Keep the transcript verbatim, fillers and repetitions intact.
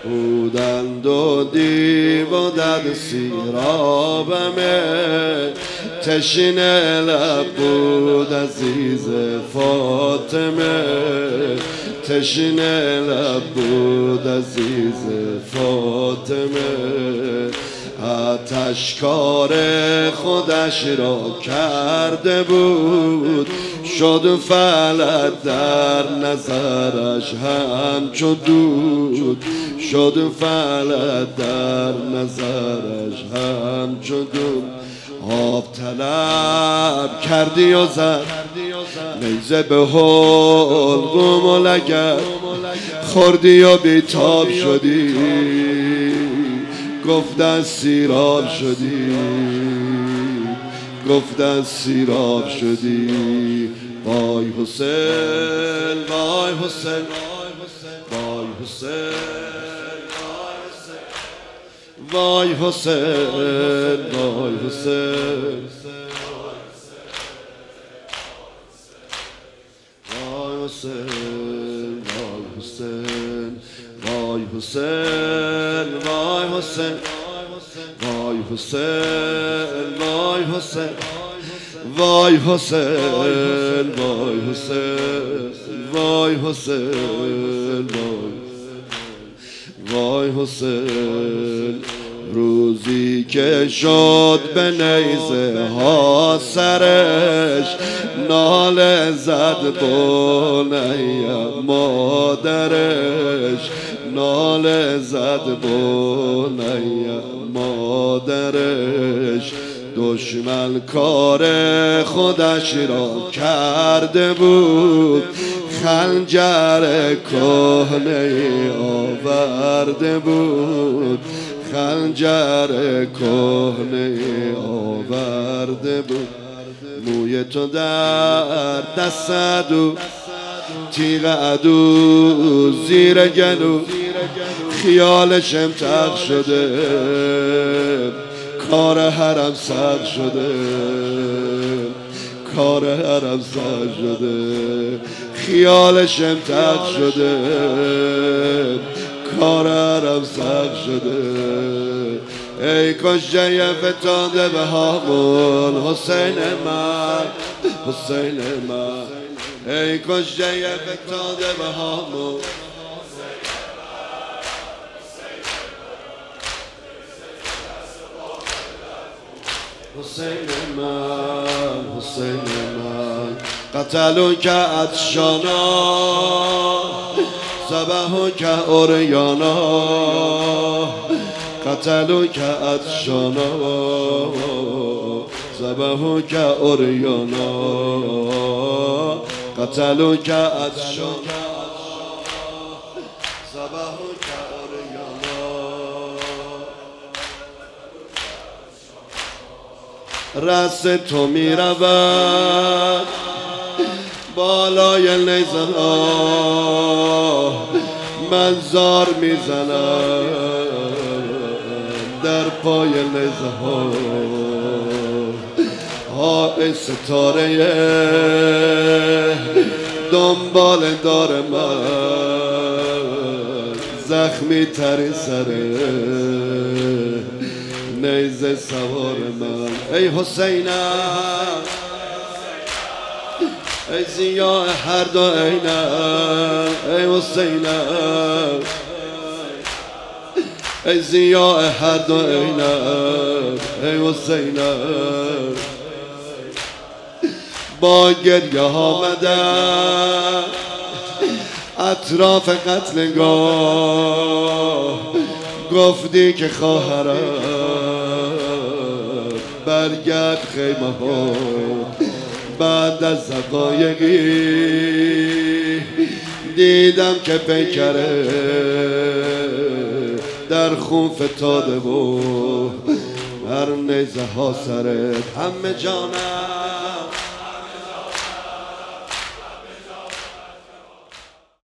بودند و دیو و در سیرابمه تشنه لب بود عزیز فاطمه تشنه لب بود عزیز فاطمه آتشکار خودش را کرده بود شد فلک در نظرش همچو دود شد فلک در نظرش همچو دود آب طلب کردی و زد نیزه به حلقوم و لگد خوردی و بیتاب شدی گفتن سیراب شدی گفتن سیراب شدی وای حسین وای حسین وای حسین وای حسین وای حسین وای حسین وای حسین وای حسین وای حسین وای حسین وای حسین وای حسین وای حسین وای حسین وای حسین روزی که شد به نیزه ها سرش ناله زد بنیم مادرش ناله زد بنیم مادرش دشمن کار خودش را کرده بود خنجر کهنه آورده بود خنجر کهنه آورده بود موی تو در دست عدو تیغ عدو زیر گلو خیالش امتق شده کار حرم سر شده کار حرم سر شده خیالش امتق شده کار حرم سر شده ای کاش جای فتاده به هامون حسین من حسین من ای کاش جای فتاده به هامون حسین من حسین من قتلو که عطشانا ذبحو که عریانا قتلو که عطشانا ذبحو که عریانا قتلو که عطشانا ذبحو که عریانا رأس تو می رود بالای نیزه ها من زار می زنم در پای نیزه ها ها ای ستاره دنبال دار من زخمی تری سره نیزه سوار من ای حسینم ای ضیاء هر دو عینم ای حسینم ای ضیاء هر دو عینم ای حسینم با گریه آمدم اطراف قتلگاه گفتی که خواهرم برگرد خیمه ها بعد از دقایقی دیدم که پیکره در خون فتاده و هر نیزه ها سرت همه جانم